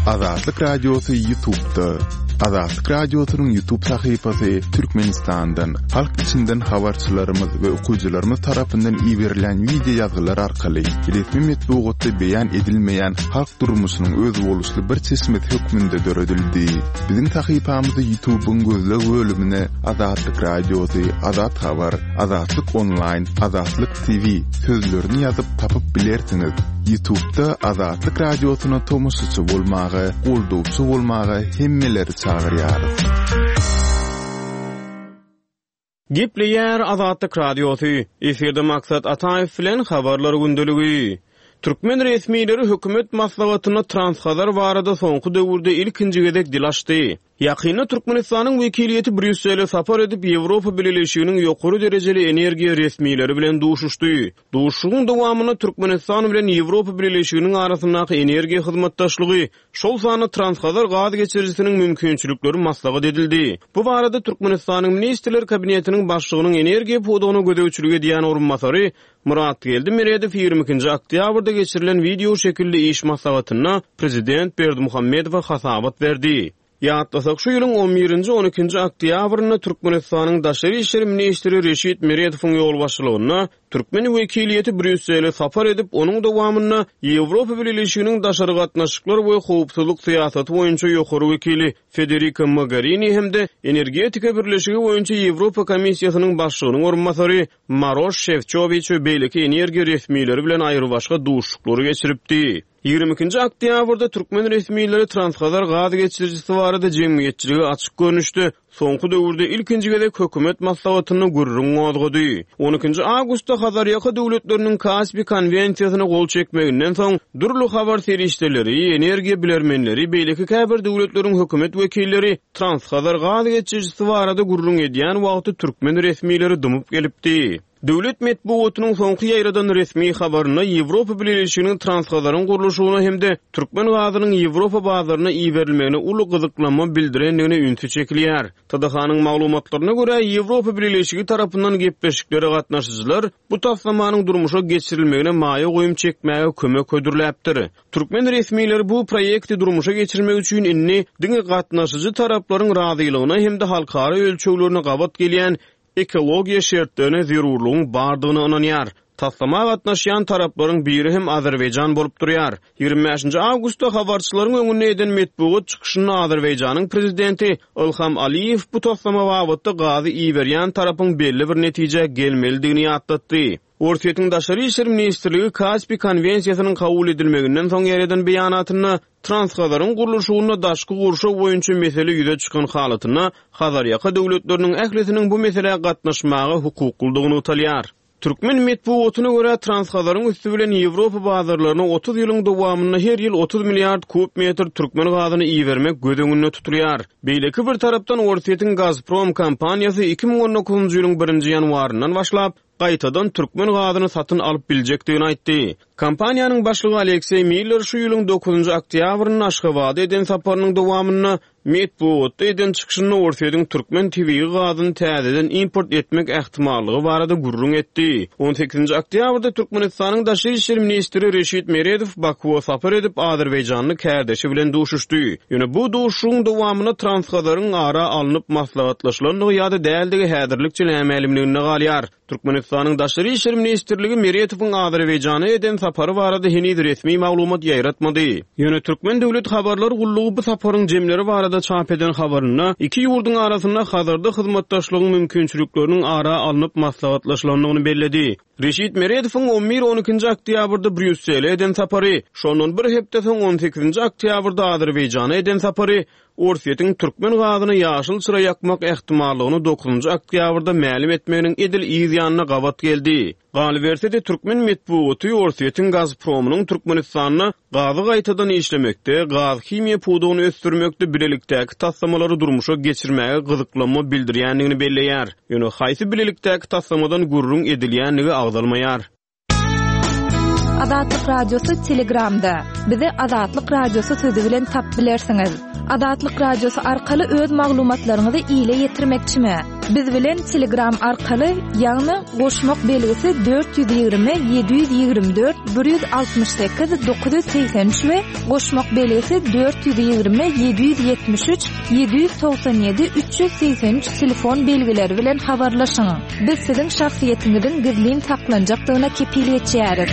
Azatlyk Radiosu YouTube'da. Azatlyk Radiosu'nun YouTube sayfasy Türkmenistan'dan, halk içinden habarçylarymyz we okuwçylarymyz tarapyndan ýiberilen video ýazgylar arkaly resmi metbuatda beýan edilmeýän halk durmuşynyň öz boluşly bir çeşmet hökmünde döredildi. Biziň sayfamyzda YouTube'un gözleg bölümine Azatlyk Radiosu, Azat Habar, Azatlyk Online, Azatlyk TV sözlerini ýazyp tapyp bilersiňiz. YouTube'da Azatlyk Radiosu'na tomoşçy bolmagy, goldowçy bolmagy hemmeleri çağırýar. Gepleýär Azatlyk Radiosu. Eferde maksat Ataýew bilen habarlar gündeligi. Türkmen resmileri hökümet maslahatyna transhabar barada soňky döwürde ilkinji gezek dil açdy. Ýakyna Türkmenistanyň wekiliýeti Brüssele sapar edip Ýewropa Birleşiginiň ýokary derejeli energiýa resmileri bilen duşuşdy. Duşuşyň dowamyna Türkmenistan bilen Ýewropa Birleşiginiň arasyndaky energiýa hyzmatdaşlygy, şol sany transhabar gaz geçirisiniň mümkinçilikleri maslahat edildi. Bu barada Türkmenistanyň Ministrler Kabinetiniň başlygynyň energiýa podugyny gödäwçiligi diýen orunmasary Murat Geldimeredew 22 oktýabrda geçirilen video şekilde iş maslahatyna Prezident Berdimuhammedow hasabat berdi. Ýatlasak şu ýylyň 11-12 oktýabryna Türkmenistanyň Daşary işleri ministri Reşit Meredowyň ýol başçylygyna Türkmen wekiliýeti Brüssele sapar edip onuň dowamyna Ýewropa Birleşiginiň daşary gatnaşyklar we howpsuzlyk syýasaty boýunça ýokary wekili Federica Mogherini hemde energetika birleşigi boýunça Ýewropa Komissiýasynyň başlygynyň orunmasary Maroš Šefčovič beýleki energiýa resmileri bilen aýry başga duşuklary geçiripdi. 22 oktýabrda Türkmen resmileri transhabar gaz geçiricisi barada jemgyýetçiligi açyk görnüşdi. Soňky döwürde ilkinji gezek hökümet maslahatyny gurrun ozgady. 12 awgustda Hazarýaky döwletleriniň Kaspi konwensiýasyna gol çekmeginden soň durly habar serişdeleri, energiýa bilermenleri, beýleki käbir döwletleriň hökümet wekilleri transhabar gaz geçiricisi barada gurrun edýän wagty Türkmen resmileri dymyp gelipdi. Döwlet metbuatynyň soňky ýaýradan resmi habaryna Ýewropa Birleşiginiň transhabaryň gurulşygyna hemde Türkmen gazynyň Ýewropa bazaryna iýerilmegine uly gyzyklanma bildirendigine ünsü çekilýär. TDH-nyň maglumatlaryna görä Ýewropa Birleşigi tarapyndan gepleşiklere gatnaşyjylar bu taslamanyň durmuşa geçirilmegine maýa goýum çekmäge kömek ödürläpdir. Türkmen resmileri bu proýekti durmuşa geçirmek üçin inni diňe gatnaşyjy taraplaryň razylygyna hemde halkara ölçeglerini gabat gelýän ekologiýa şertlerine zerurluğun bardygyny ananýar. Taslama gatnaşýan taraplaryň biri hem Azerbaýjan bolup durýar. 25 awgustda habarçylaryň öňüne eden metbuat çykyşyny Azerbaýjanyň prezidenti Ilham Aliýew bu taslama wagtda gazy iýerýän tarapyň belli bir netije gelmelidigini ýatlatdy. Ortaýetiň Daşary işleri ministrligi Kaspi konwensiýasynyň kabul edilmeginden soň ýerden beýanatyna transhabaryň gurulşygyna daşky gurşa boýunça mesele ýüze çykan halatyna Hazarýaky döwletleriniň ählisiniň bu meseleye gatnaşmagy hukuklydygyny utalýar. Türkmen metbuatyna görä transhabaryň üstü bilen Ýewropa bazarlaryna 30 ýylyň dowamyna her ýyl 30 milliard kub metr türkmen gazyny iýermek gödeginde tutulýar. Beýleki bir tarapdan Ortaýetiň Gazprom kompaniýasy 2019 ýylyň 1-nji ýanwaryndan başlap gaýtadan türkmen gazyny satyn alyp biljekdigini aýtdy. Kompaniýanyň başlygy Aleksey Miller şu ýylyň 9 oktýabryny Aşgabatda eden saparynyň dowamyna metbuatda eden çykyşyny Ortaýetiň Türkmen TV gazyny täzeden import etmek ähtimallygy barada gurrun etdi. 18 oktýabrda Türkmenistanyň Daşary işleri ministri Reşit Meredow Bakuwa sapar edip Azerbaýjanyň kärdeşi bilen duşuşdy. Ýöne bu duşuşyň dowamyna transhabaryň ara alınıp maslahatlaşylandygy ýa-da däldigi häzirlikçi ämälimligine galýar. Türkmenistanyň Daşary işleri ministrligi Meredowyň Azerbaýjana eden sapary barada henüz resmi maglumat ýaýratmady. Ýöne Türkmen döwlet habarlary gullugy bu saparyň jemleri barada çap eden habaryna iki ýurduň arasynda hazırda hyzmatdaşlygyň mümkinçilikleriniň ara alınıp maslahatlaşylandygyny belledi. Reşit Meredowyň 11-12 oktýabrda Brüssele eden sapary, şondan bir hepde soň 18 oktýabrda Azerbaýjana eden sapary Ortaýetiň Türkmen gazyny ýaşyl çyra ýakmak ähtimallygyny 9 oktýabrda ma'lum etmeginiň edil ýyzyanyna gabat geldi. Galy bersede Türkmen metbuaty Ortaýetiň Gazpromynyň Türkmenistanyna gazy gaýtadan işlemekde, gaz himiýa pudugyny östürmekde bilelikdäki taslamалary durmuşa geçirmäge gyzyklanma bildirýändigini belleýär. Ýöne haýsy bilelikdäki taslamadan gurrun edilýändigi agdalmaýar. Azatlyk Radiosu Telegramda. Bizi Azatlyk Radiosu sözi bilen tap bilersiňiz. Azatlyk Radiosu arkaly öz maglumatlaryňyzy ýetirmekçimi? Biz bilen Telegram arkaly ýagny goşmak belgisi 420 724 168 983 we goşmak belgisi 420 773 797 383 telefon belgileri bilen habarlaşyň. Biz siziň şahsiýetiňizden gizlin saklanjakdygyna kepil etýäris.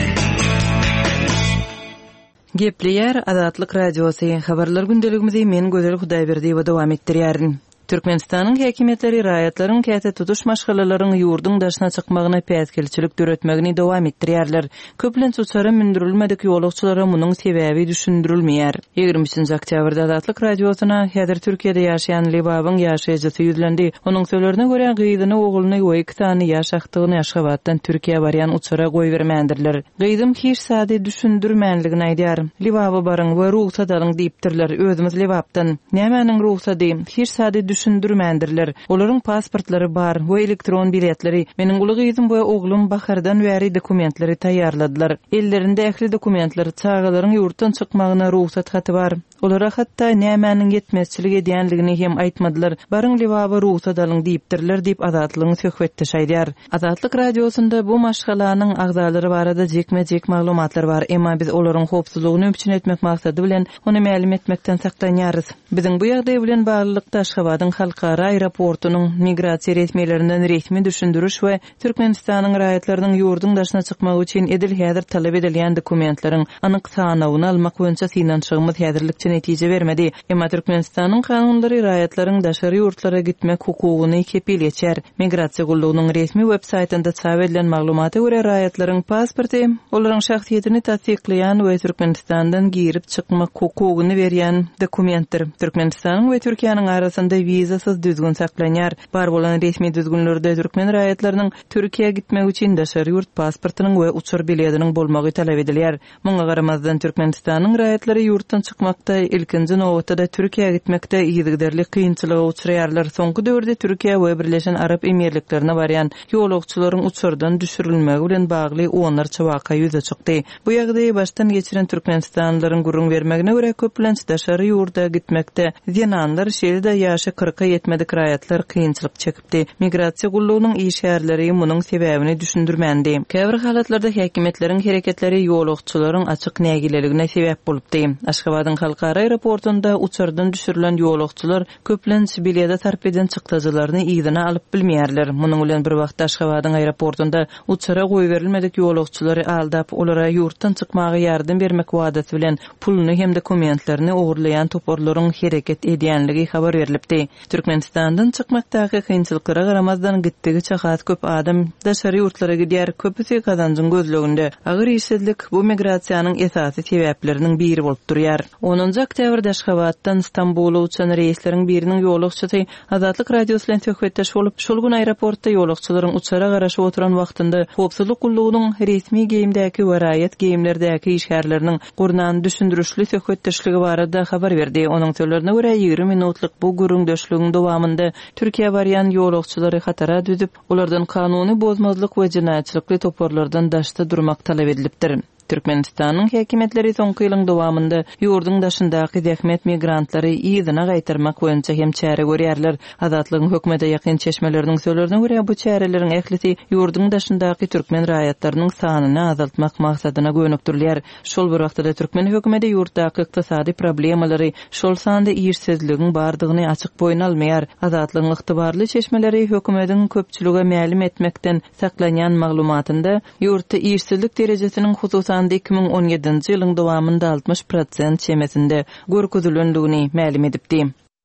Gepleýär Azatlyk radiosy habarlar gündeligimizi men Gözel Hudaýberdiýew dowam etdirýärin. Türkmenistanyň häkimetleri raýatlaryň käte tutuş maşgalalaryň ýurdun daşyna çykmagyna päýtkelçilik döretmegini dowam etdirýärler. Köplen suçary mündürilmedik ýolagçylara munyň sebäbi düşündirilmeýär. 23 oktýabrda Azatlyk radiosyna häzir Türkiýede ýaşaýan Libabyň ýaşaýjysy ýüzlendi. Onuň sözlerine görä gyýdyny ogluny we 2 tany ýaşakdygyny Aşgabatdan Türkiýe barýan uçara goýbermändirler. Gyýdym hiç sady düşündirmänligini aýdýar. Libaby baryň we ruhsat alyň diýipdirler. Özümiz Libapdan. Nämäniň ruhsaty? Hiç sady düşündirmändirler. Olaryň pasportlary bar we elektron biletleri. Meniň uly gyzym we oglum bahardan bäri dokumentleri taýýarladylar. Ellerinde ähli dokumentleri çağalaryň ýurtdan çykmagyna ruhsat haty bar. Olara hatda nämäniň yetmezçilik edýänligini hem aýtmadylar. Baryň Libaby ruhsat alyň diýipdirler diýip Azatlygyň söhbetde şaýdýar. Azatlyk radiosunda bu maşgalanyň agzalary barada jekme-jek maglumatlar bar. Emma biz olaryň howpsuzlygyny öpçün etmek maksady bilen ony mälim etmekden saklanýarys. Biziň bu ýagdaý bilen baglykda Aşgabatyň halkara aeroportunyň migrasiýa resmiýetlerinden resmi düşündürüş we Türkmenistanyň raýatlarynyň ýurdun daşyna çykmagy üçin edil häzir talap edilýän dokumentleriň anyk sanawyny almak boýunça synanşygymyz häzirlikçe netije bermedi. Emma Türkmenistanyň kanunlary raýatlaryň daşary ýurtlara gitmek hukugyny kepil etýär. Migrasiýa gullugynyň resmi web-saýtynda çap edilen maglumata görä raýatlaryň pasporty olaryň şahsiýetini tasdiklaýan we Türkmenistandan girip çykmak hukugyny berýän dokumentdir. Türkmenistanyň we Türkiýanyň arasynda vizasyz düzgün saklanýar. Bar bolan resmi düzgünlerde Türkmen raýatlarynyň Türkiýe gitmek üçin daşary ýurt pasportynyň we uçur biletiniň bolmagy talap edilýär. Muňa garamazdan Türkmenistanyň raýatlary ýurtdan çykmakda ilkinji nowatda Türkiýe gitmekde ýygyderli kynçylyga uçraýarlar. Soňky döwürde Türkiýe we Birleşen Arap Emirliklerine barýan ýolagçylaryň uçurdan düşürilmegi bilen bagly onlarça waka ýüze çykdy. Bu ýagdaýy başdan geçiren Türkmenistanlylaryň gurrun bermegine görä köplenç daşary ýurda gitmekde zenanlar şeýle ýaşy 40-a ýetmedik raýatlar kynçylyk çekipdi. Migrasiýa gullugynyň işgärleri munyň sebäbini düşündirmändi. Käbir halatlarda häkimetleriň hereketleri ýolagçylaryň açyk nägileligine sebäp bolupdy. Aşgabatyň halkara aeroportunda uçurdan düşürilen ýolagçylar köplenç bilede tarpeden çykdyjylaryny ýygyna alyp bilmeýärler. Munyň bilen bir wagtda Aşgabatyň aeroportunda uçura goýberilmedik ýolagçylary aldap olara ýurtdan çykmagy ýardym bermek wadaty bilen puluny hem dokumentlerini ogurlaýan toporlaryň hereket edýänligi habar berilipdi. Türkmenistandan çykmakdaky kynçylyklara garamazdan gitdigi çahat köp adam daşary ýurtlara gidýär. Köpüsi kazanjyň gözleginde. Agyr işsizlik bu migrasiýanyň esasy sebäpleriniň biri bolup durýar. 10 oktýabrda Aşgabatdan Istanbula uçan reýsleriň biriniň ýolagçysy Azatlyk radiosu bilen söhbetdeş bolup, şol gün aeroportda ýolagçylaryň uçara garaşyp oturan wagtynda howpsuzlyk gullugynyň resmi geyimdäki we raýat geyimlerdäki işgärleriniň gurnan düşündürüşli söhbetdeşligi barada habar berdi. Onuň sözlerine görä 20 minutlyk bu gurrundaşlygyň dowamında Türkiýe barýan ýolagçylary hatara düzüp, olardan kanuny bozmazlyk we jinaýatçylykly toporlardan daşda durmak talap edilipdir. Türkmenistanyň häkimetleri soňky ýylyň dowamında ýurdun daşyndaky zähmet migrantlary ýygyna gaýtarmak boýunça hem çäre görýärler. Azatlygyň hökümete ýakyn çeşmeleriniň sözlerine görä bu çäreleriň ählisi ýurdun daşyndaky türkmen raýatlarynyň sanyny azaltmak maksadyna gönükdirilýär. Şol bir wagtda türkmen hökümeti ýurtdaky ykdysady problemalary, şol sanda ýersizligiň bardygyny açyk boýun almaýar. Azatlygyň ygtybarly çeşmeleri hökümetiň köpçülige mälim etmekden saklanýan maglumatynda ýurtda ýersizlik derejesiniň hususy 2017-nji ýylyň dowamında 60% çemesinde görkezilýändigini mälim edipdi.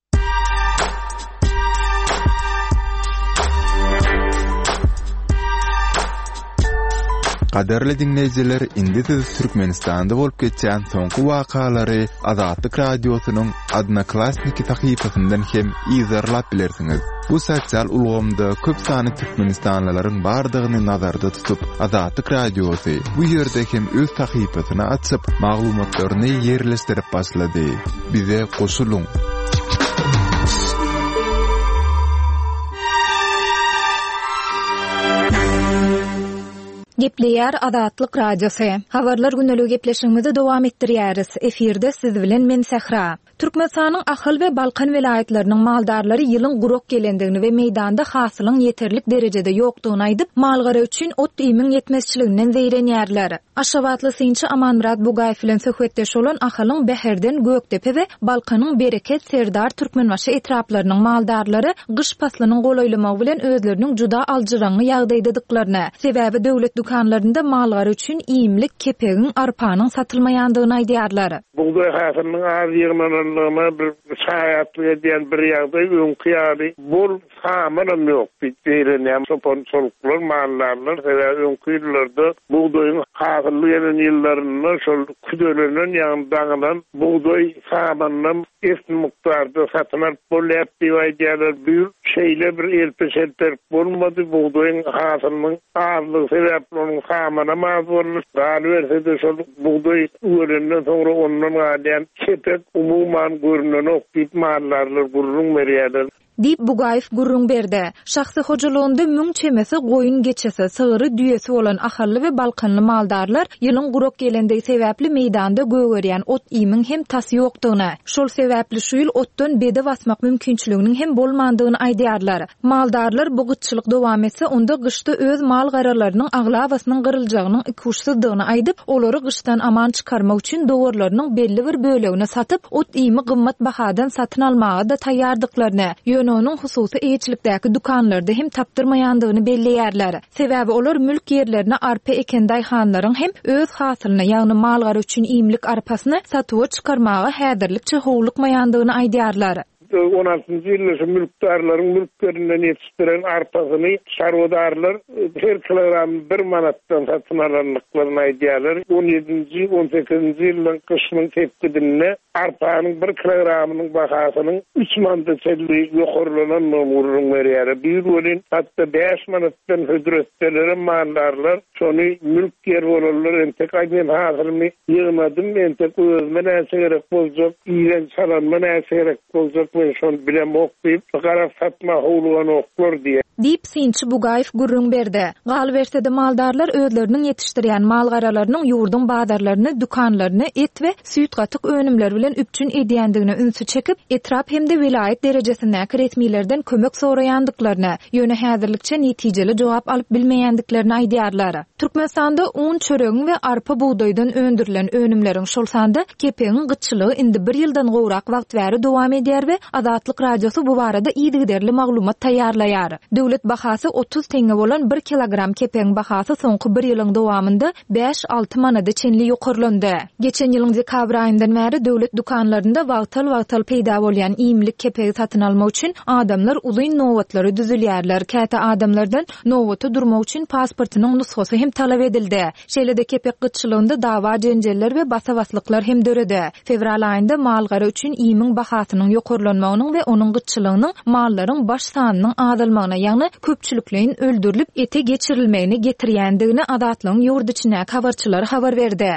Qadarly dinleyijiler, indi siz Türkmenistanda bolup geçýän soňky wakalary Azatlyk radiosynyň Odnoklassniki sahypasyndan hem izarlap bilersiňiz. Bu sosial ulgamda köp sany Türkmenistanlylaryň bardygyny nazarda tutup, Azatlyk radiosy bu ýerde hem öz sahypasyny açyp, maglumatlaryny ýerleşdirip başlady. Bize goşuluň. Gepleýär Azatlyk radiosu. Habarlar güneligi gepleşigimizi dowam etdirýäris. Efirde siz bilen men Sehra. Türkmenistanyň Ahal we Balkan vilayetleriniň maldarlary ýylyň gurok gelendigini we meýdanda hasylyň ýeterlik derejede ýokdugyny aýdyp, malgara üçin ot iýmiň ýetmezçiliginden zeýrenýärler. Aşgabatly synçy Amanmurat Bugaýew bilen söhbetdeş bolan Ahalyň Beherden Göktepe we Balkanyň Bereket Serdar Türkmenbaşy etraplarynyň maldarlary gyş paslynyň golaýlamagy bilen özleriniň juda aljyraňy ýagdaýdadyklaryna, sebäbi döwlet dukanlarynda malgara üçin iýimlik kepegiň, arpanyň satylmaýandygyny aýdýarlar. Buğday hasylynyň az ýermenligi bir şaýatlyk diýen bir ýagdaý öňküýäri bol samanam ýok. Bitýärem soponçoluklar mallarlar we öňküýlerde buğdaýyň hasylyny ýyllaryny şol küdölenen ýagdaýdan buğday samanyny esni muktarda satynar bolýar diýýärler. Bir şeýle bir elpeşetler bolmady buğdaýyň hasylynyň azlygy sebäpli onuň samanyna maz bolýar. Galberse şol buğday öýrenden soňra ondan gälýän kepek umuman görünen okpit mallarlar gurrun berýärler. Dip Bugaýew gurrun berdi. Şahsy hojalygynda müň çemesi, goýun geçesi, sygyry, düýesi bolan Ahally we Balkanly maldarlar ýylyň gurok gelendigi sebäpli meýdanda göwerýän ot iýmiň hem tasy ýokdugyny, şol sebäpli şu ýyl otdan bede basmak mümkinçiliginiň hem bolmandygyny aýdýarlar. Maldarlar bu gytçylyk dowam etse, onda gyşda öz mal garalarynyň aglabasynyň gyryljagynyň ikuşsuzdygyny aýdyp, olary gyşdan aman çykarmak üçin dowrlarynyň belli bir bölegini satyp, ot iými gymmat bahadan satyn almagy da taýýardyklaryny, onun hususy eýçilikdäki dukanlarda hem tapdyrmaýandygyny belleýärler. Sebäbi olar mülk ýerlerine arpa eken daýhanlaryň hem öz hasylyny, ýagny malgara üçin iýimlik arpasyny satyp çykarmagy häzirlik çyhowlukmaýandygyny aýdýarlar. 16-njy ýylda mülkdarlaryň mülklerinden ýetişdiren arpasyny şarwadarlar her kilogram 1 manatdan satyn alanlyklaryny aýdýarlar. 17-nji 18-nji ýylyň kışynyň tepkidinde arpanyň 1 kilogramynyň bahasynyň 3 manata çelli ýokarlanan gurrun berýär. Bir bolyn hatda 5 manatdan hödretleri mallarlar şonu mülk ýer bolanlar entek aýdyn hasylyny ýygmadym, entek özüme näse gerek boljak, ýylen salanma näse gerek boljak. Şol bilen okuyup garap satma howlugan oklar diye. Dip synçy Bugaýew gurrun berdi. Galbersede maldarlar özleriniň ýetişdirýän mal garalarynyň ýurdun bazarlaryny, dukanlaryny et we süýt gatyk önümler bilen üpçün edýändigine ünsü çekip, etrap hemde vilayet derejesindäki resmilerden kömek soraýandyklaryny, ýöne häzirlikçe netijeli jogap alyp bilmeýändiklaryny aýdýarlar. Türkmenistanda un, çöregiň we arpa buğdaýdan öndürilen önümleriň şol sanda kepegiň gytçylygy indi 1 ýyldan gowrak wagt bäri dowam edýär we Azatlyk radiosu bu barada iýdigderli maglumat taýýarlaýar. Döwlet bahasy 30 teňe bolan 1 kilogram kepeň bahasy soňky 1 ýylyň dowamında 5-6 manada çenli ýokarlandy. Geçen ýylyň dekabr aýyndan bäri döwlet dukanlarynda wagtal peýda bolýan iýimlik kepegi satyn almak üçin adamlar uzyn nowatlary düzülýärler. Käte adamlardan nowata durmak üçin pasportynyň nusxasy hem talap edildi. Şeýle-de kepek gytçylygynda dawa jenjeller we basawastlyklar hem döredi. Fevral aýynda malgara üçin iýimiň bahasynyň ýokarlanmagynyň we onuň gytçylygynyň mallaryň baş sanynyň azalmagyna, ýagny köpçüliklerin öldürilip ete geçirilmegini getirýändigini Azatlygyň ýurt içine habarçylar habar berdi.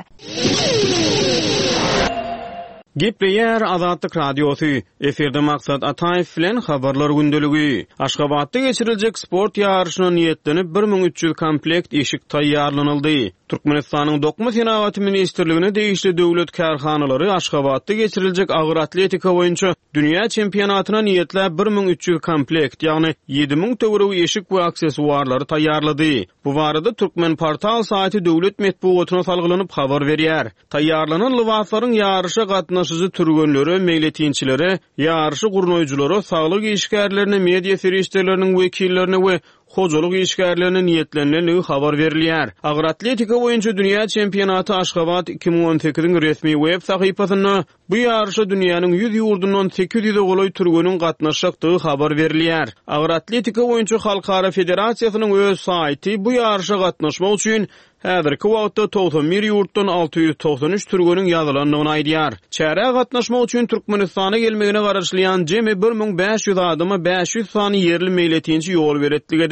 Gepleýär Azatlyk radiosu. Eferde maksat Ataýew bilen habarlar gündeligi. Aşgabatda geçiriljek sport ýarşyna niýetlenip 1300 komplekt eşik taýýarlanyldy. Türkmenistanyň Dokma Senawaty ministrligine degişli döwlet karhanalary Aşgabatda geçiriljek agyr atletika boýunça dünýä çempionatyna niýetlä 1300 komplekt, ýagny 7000 töwereg eşik we aksesuarlary taýýarlady. Bu barada Türkmen portal saýty döwlet medeniýetine salgylanyp habar berýär. Taýýarlanan liwaslaryň ýarşa gatnaşyjy türgenleri, meýletinçilere, ýarşy gurnoýjulary, saglyk işgärlerini, media serişleriniň wekillerine we hojalyk işgärlerine niýetleniligi habar berilýär. Agyr atletika boýunça dünýä çempionaty Aşgabat 2018-iň resmi web sahypasyna bu ýarşa dünýäniň 100 ýurdundan 800 goloý türgeniň gatnaşykdygy habar berilýär. Agyr atletika boýunça Halkara Federasiýasynyň öz saýty bu ýarşa gatnaşmak üçin häzirki wagtda 91 ýurtdan 693 türgeniň ýazylandygyny aýdýar. Çäre gatnaşmak üçin Türkmenistana gelmegine garaşlyan jemi 1500 adama 500 sany yerli meýletinçi ýol beretdigidir.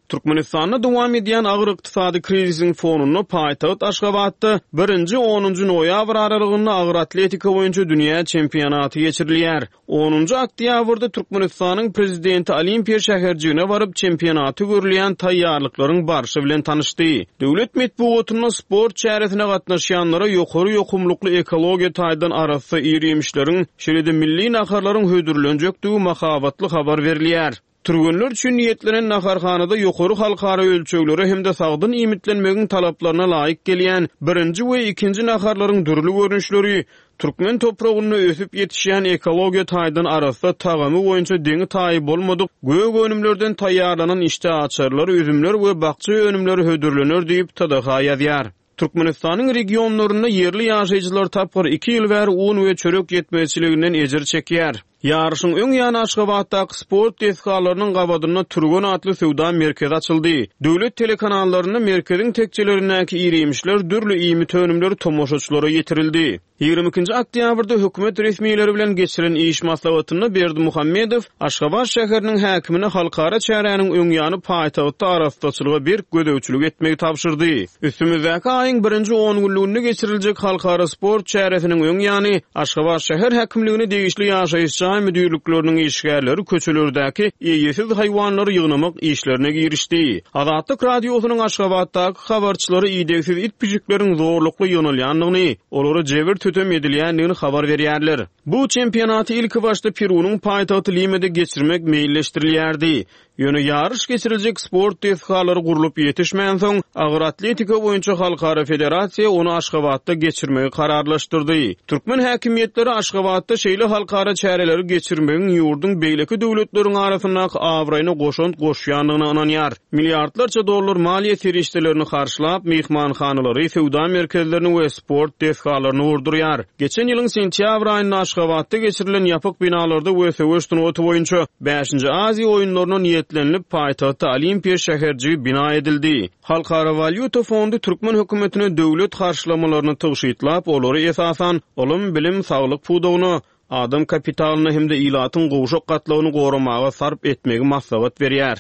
Türkmenistanda dowam edýän agyr ykdysady krizisiň fonuny paýtagyt Aşgabatda 1-10 noýabr aralygynda agyr atletika boýunça dünýä çempionaty geçirilýär. 10 oktýabrda Türkmenistanyň prezidenti Olimpiýa şäherjigine baryp çempionaty görülýän taýýarlyklaryň barşy bilen tanışdy. Döwlet medeniýetine sport çäresine gatnaşýanlara ýokary ýokumlukly ekologiýa taýdan arasy ýerimişleriň şeýle milli naharlaryň hödürlenjekdigi makabatly habar berilýär. Türgünler üçin niýetlenen naharhanada ýokary halkara ölçeglere hemde sagdyn imitlenmegiň talaplaryna laýyk gelýän 1-nji we 2-nji naharlaryň dürli görünüşleri Türkmen topragyna ösüp ýetişýän ekologiýa taýdan arasynda tagamy boýunça deňi taýy bolmadyk gög önümlerden taýýarlanan işde açarlar, üzümler we bakça önümleri hödürlenir diýip TDH ýazýar. Türkmenistanyň regionlaryna yerli ýaşaýjylar tapyr 2 ýyl bäri un we çörek ýetmezçiliginden ejir çekýär. Yarışın öň ýany Aşgabatdaky sport dehgalarynyň gabadyna Turgun atly sowda merkezi açyldy. Döwlet telekanallaryna merkeziň tekçelerindäki ýerimişler dürli iými önümleri tomoşaçylara ýetirildi. 22-nji oktýabrda hökümet resmiýetleri bilen geçiren iş maslahatyny Berdi Muhammedow Aşgabat şäheriniň häkimine halkara çäräniň öň ýany paýtagtda arastaçylyga bir gödäwçilik etmegi tapşyrdy. Üstümizdäki aýyň 1-10 günlüğünde geçiriljek halkara sport çäresiniň öň ýany Aşgabat şäher häkimligine degişli ýaşaýyş müdürlüklerinin işgärleri köçelerdäki ýeýesiz haýwanlary ýygnamak işlerine girişdi. Azatlyk radiosynyň Aşgabatdaky habarçylary ýedeksiz itpijikleriň zorlukly ýönelýändigini, olary jebir tötem edilýändigini habar berýärler. Bu çempionaty ilki başda Perunyň paýtagty Limede geçirmek meýilleşdirilýärdi. Ýöne yarış geçiriljek sport dehgalary gurulyp ýetişmän soň agyr atletika boýunça halkara federasiýa onu Aşgabatda geçirmegi kararlaşdyrdy. Türkmen häkimiýetleri Aşgabatda şeýle halkara çäreleri geçirmegiň ýurdun beýleki döwletleriň arasyndaky awraýyna goşýandygyna inanýar. Milliardlarça dollar maliýe serişdelerini karşylap, mehmanhanalary, sowda merkezlerini we sport dehgalaryny urdurýar. Geçen ýylyň sentýabr aýynda Aşgabatda geçirilen ýapyk binalarda we sowuşdun otu boýunça 5-nji Aziýa oýunlaryna niýetlenip paýtagtda Olimpiýa şäherjigi bina edildi. Halkara Valyuta Fondu Türkmen hökümetine döwlet karşılamalaryny tygyşytlap, olary esasan ulum, bilim, saglyk pudugyny, adam kapitalyny hemde ilatyň gowşak gatlawyny goramaga sarp etmegi maslahat berýär.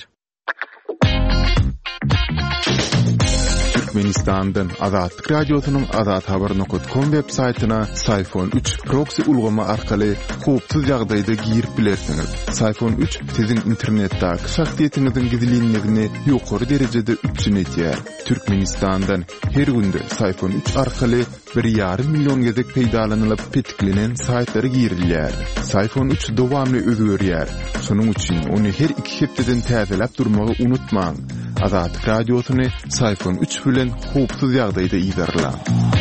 Türkmenistan'dan Azatlyk radiosynyň azathabar.com web saytyna Sayfon 3 proxy ulgama arkaly hopsuz ýagdaýda girip bilersiňiz. Sayfon 3 siziň internetdäki şahsiýetiňiziň gizliligini ýokary derejede üçinetýär. Türkmenistan'dan her günde Sayfon 3 arkaly 1,5 million gezek peýdalanylyp petiklenen saytlary girilýär. Sayfon 3 dowamly özgörýär. Şonuň üçin ony her 2 hepdeden täzeläp durmagy unutmaň. Azatlyk radiosyny Sayfon 3 bilen hopsuz ýagdaýda ýygarlar.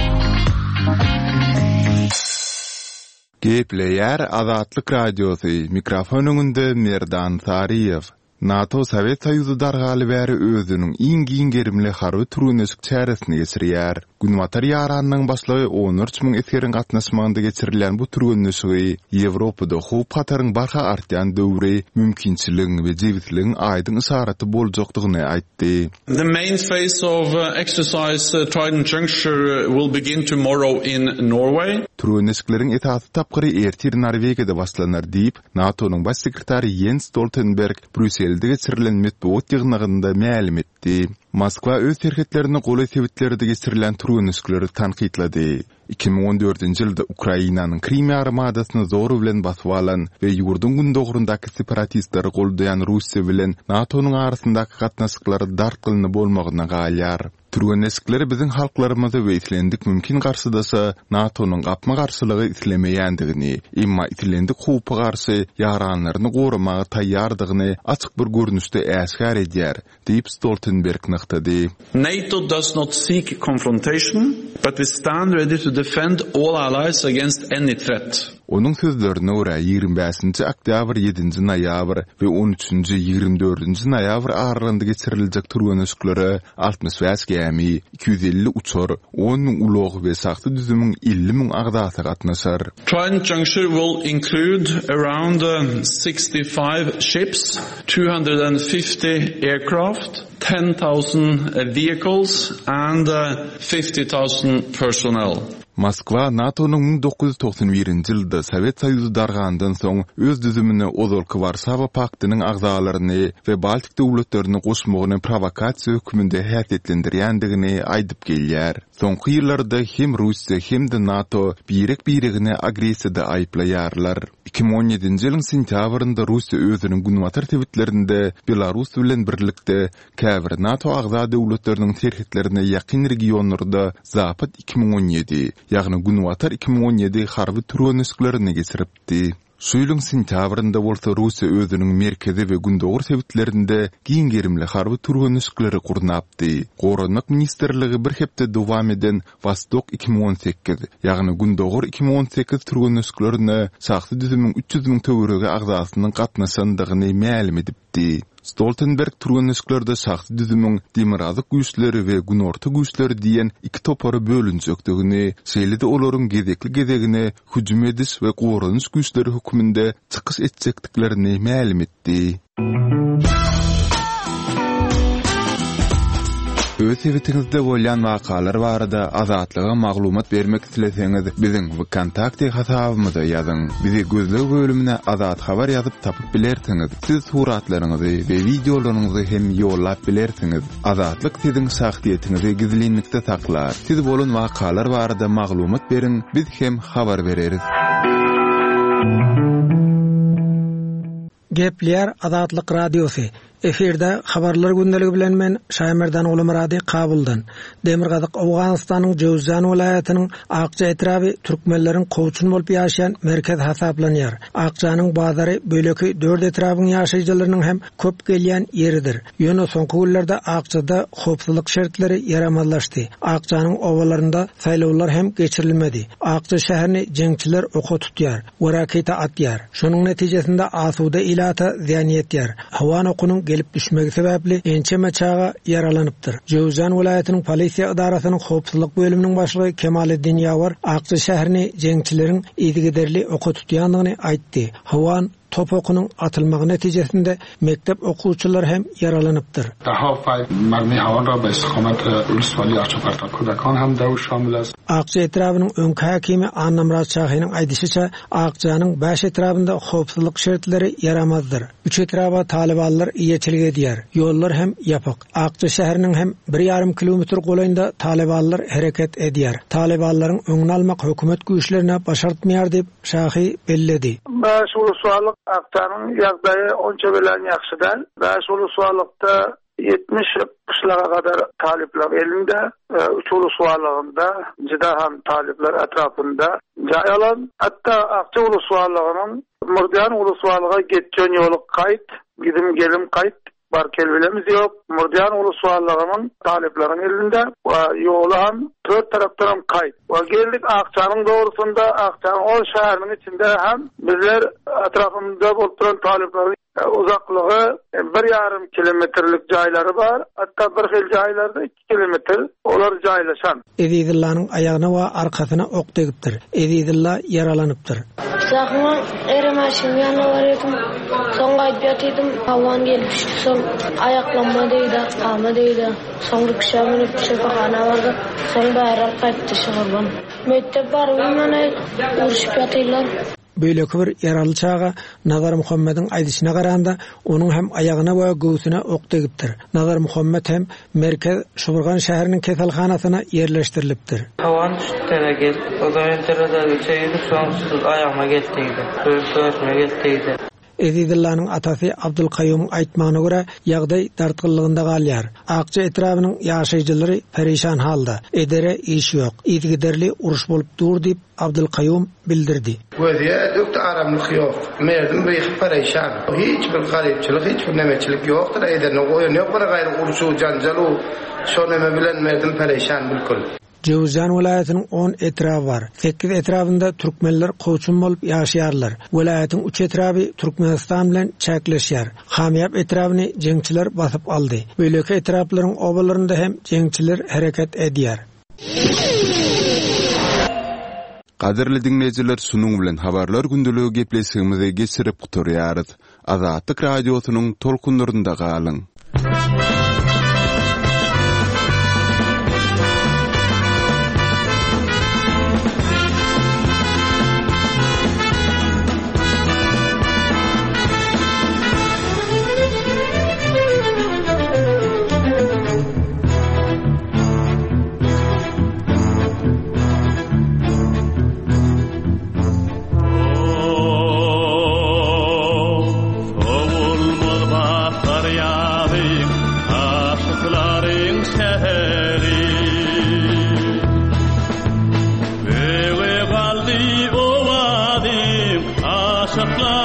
Gepleýär Azatlyk radiosy, mikrofon öňünde Merdan Sariýew. NATO Sowet Soýuzy dargaly bäri özüniň iň gerimli harby türüneşik çäresini geçirýär. Günwatar ýaranyň başlary 13.000 eskeriň gatnaşmagynda geçirilen bu türüneşigi Ýewropada hop hataryň barha artýan döwri mümkinçiligini we jebitligiň aýdyn isaraty boljakdygyny aýtdy. The main phase of exercise Trident Juncture will begin tomorrow in Norway. Türüneşikleriň etasy tapgyry ertir Norwegiýada başlanar diýip NATO'nyň baş sekretary Jens Stoltenberg Brüsselde geçirilen medeniýet ýygnagynda ma'lum etdi. Moskwa öz terhetlerini goly sebitlerinde geçirilen türüneşikleri tanqidlady. 2014-nji ýylda Ukrainanyň Krim armadasyny zoru bilen basyp alan we ýurdun gündogrundaky separatistler goldaýan Russiýa bilen NATO'nyň arasyndaky gatnaşyklary dart kılıny bolmagyna galýar. Türüneşikleri biziň halklarymyza we itlendik mümkin garşydasa NATO'nyň gapma garşylygy islemeýändigini, imma itlendik hupy garşy ýaranlaryny goramaga taýýardygyny açyk bir görnüşde äsgär edýär, diýip Stoltenberg nyktady. NATO does not seek confrontation, but we stand ready to defend all allies against any threat. Onun sözlerine göre 25-nji oktyabr, 7-nji noýabr we 13-nji 24-nji noýabr aralygynda geçiriljek türüneşikleri 65 gemi, 250 uçar, 10.000 ulog we saxty düzümüň 50.000 agdasy gatnaşar. Trident Juncture will include around 65 ships, 250 aircraft, 10,000 vehicles and 50,000 personnel. Moskva NATO'nun 1991-nji ýylda Sowet Soýuzy dargandan soň öz düzümini ozalky Warsawa paktynyň agzalaryny we Baltik döwletlerini goşmagyny provokasiýa hökmünde häsiýetlendirýändigini aýdyp gelýär. Soňky ýyllarda hem Russiýa hem de NATO birek-biregine agresiýada aýplaýarlar. 2017-nji ýylyň sentýabrynda Russiýa özüniň günwatar tweetlerinde Belarus bilen birlikde käbir NATO agza döwletleriniň serhetlerine ýakyn regionlarda Zapad 2017 ýagny günwatar 2017 harby türönüşlerini geçiripdi. Şu ýylyň sentýabrynda bolsa Russiýa özüniň merkezi we gündogor sebitlerinde giňgerimli harby türönüşleri gurnapdy. Goranlyk ministerligi bir hepde dowam eden Vostok 2018 ýagny gündogor 2018 türönüşlerini şahsy düzümiň 300.000 töwerege agzasynyň gatnaşandygyny ma'lum edipdi. Stoltenberg türönüşlerde şahsy düzümiň demirazyk güýçleri we günorta güýçleri diýen iki topary bölünjekdigini, şeýle-de olaryň gezekli-gezegine hüjüm ediş we goranyş güýçleri hökmünde çykyş etjekdiklerini ma'lum etdi. Öz evitinizde bolýan wakalar barada azatlyga maglumat bermek isleseňiz, biziň kontakty hasabymyza ýazyň. Bizi gözleg bölümine azat habar ýazyp tapyp bilersiňiz. Siz suratlaryňyzy we videolaryňyzy hem ýollap bilersiňiz. Azatlyk siziň şahsiýetinizi gizlinlikde saklar. Siz bolan wakalar barada maglumat beriň, biz hem habar bereriz. Gepler Azatlyk Radiosu. Eferde habarlar gündəligi bilen men Şaýmerdan Ulumrady Kabuldan. Demirgazyk Awganystanyň Jowzjan welaýatynyň Akça etraby türkmenleriň gowçun bolup ýaşaýan merkez hasaplanýar. Akçanyň bazary böleki 4 etrabyň ýaşaýjylarynyň hem köp gelýän ýeridir. Ýöne soňky günlerde Akçada howpsuzlyk şertleri ýaramazlaşdy. Akçanyň owalarynda saýlawlar hem geçirilmedi. Akça şäherini jeňçiler oka tutýar, waraketa atýar. Şonuň netijesinde asuda ilata ziýan ýetýär. Hawan okunyň gelip düşmegi sebäpli ençeme çağa yaralanypdyr. Jowzjan welaýatynyň polisiýa idarasynyň howpsuzlyk bölüminiň başlygy Kemaleddin Ýawar Akça şäherini jeňçileriň ýygyderli oka tutýandygyny aýtdy. Hawan top okunyň atylmagy netijesinde mektep okuwçylary hem yaralanypdyr. Daha fayl mermi hawan ra be istiqamet uluswali Akçaparta kudakan hem de şamil as. Akça etrabynyň öňkü hakimi Annamraz Çahynyň aýdysynça Akçanyň baş etrabynda howpsuzlyk şertleri yaramazdyr. Üç etraba talibanlar iýeçilik edýär. Ýollar hem ýapyk. Akça şäheriniň hem 1,5 kilometr golaýynda talibanlar hereket edýär. Talibanlaryň öňüni almak hökümet güýçlerine başartmaýar diýip Şahy belledi. Baş uluswallyk Akçanyň ýagdaýy onça bilen ýaxşydan. Baş uluswallykda 70 kişilere kadar talipler elinde, üç uluswallygynda jyda ham talipler etrafında jaý alan. Hatta Akça uluswallygynyn Murdiýan uluswallyga getjän ýoly gaýt, gidim gelim gaýt bar kelbilemiz ýok. Murdiýan uluswallygynyn talipleriň elinde we ýoly ham dört tarapdan gaýt. We geldik Akçanyň dogrusunda, Akçanyň ol şäheriniň içinde hem bizler etrafymyzda bolup duran talipler uzaklığı 1,5 kilometrlik jaýlary bar. Hatta bir hil jaýlarda 2 kilometr olar jaýlaşan. Edidillaň aýagyna we arkasyna ok tegipdir. Edidilla yaralanypdyr. Zahma eremaşym ýanyna barýardym. Soň gaýdyp ýatydym, hawan gelip düşdi. Soň aýaklanma diýdi, gama diýdi. Soň rükşäme şefahana bardy. Soň baýrak gaýtdy şurban. Mektep baryp mene uruşup ýatyrlar. Böyleki bir yaralı çağa Nazar Muhammed'in aýdyşyna garanda onun hem aýagyna we göwsüne ok tegipdir. Nazar Muhammed hem merkez Şuburgan şäheriniň keselhanasyna ýerleşdirilipdir. Hawan düşdüne gel. O zaman terada geçýärdi, soňsuz aýagyma geldi. Söýüşme geldi. Edidillanyň atasy Abdulkayyum aýtmagyna görä ýagdaý dartgynlygynda galýar. Akça etrabynyň ýaşaýjylary perişan halda. Edere iş ýok. Ýygyderli uruş bolup dur diýip Abdulkayyum bildirdi. Wezýä dökde aramlyk ýok. Merdim beýik perişan. Hiç bir garypçylyk, hiç bir nemeçilik ýokdur. Ederne goýan ýok, bir gaýry uruşu, janjalu, şoneme bilen merdim perişan bilkul. Jowzjan welaýatynyň 10 etrabı var. 8 etrabynda türkmenler gowçun bolup ýaşaýarlar. Welaýatyň 3 etraby Türkmenistan bilen çäkleşýär. Hamýap etrabyny jeňçiler basyp aldy. Böleki etraplaryň obalarynda hem jeňçiler hereket edýär. Qadirli dinleyijiler, şunuň bilen habarlar gündeligi gepleşigimize geçirip guturýarys. Azatlyk radiosynyň tolkunlarynda galyň. sakla